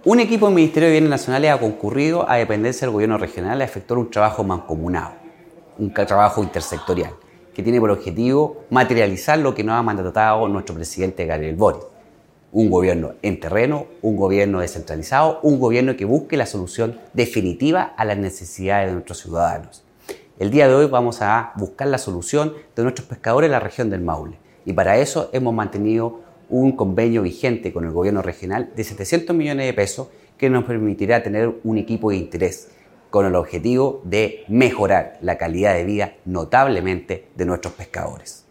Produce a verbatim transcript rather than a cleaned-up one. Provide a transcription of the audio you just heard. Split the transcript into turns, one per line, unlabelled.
Un equipo del Ministerio de Bienes Nacionales ha concurrido a dependencia del gobierno regional a efectuar un trabajo mancomunado, un trabajo intersectorial, que tiene por objetivo materializar lo que nos ha mandatado nuestro presidente Gabriel Boric. Un gobierno en terreno, un gobierno descentralizado, un gobierno que busque la solución definitiva a las necesidades de nuestros ciudadanos. El día de hoy vamos a buscar la solución de nuestros pescadores en la región del Maule y para eso hemos mantenido un convenio vigente con el gobierno regional de setecientos millones de pesos que nos permitirá tener un equipo de interés con el objetivo de mejorar la calidad de vida notablemente de nuestros pescadores.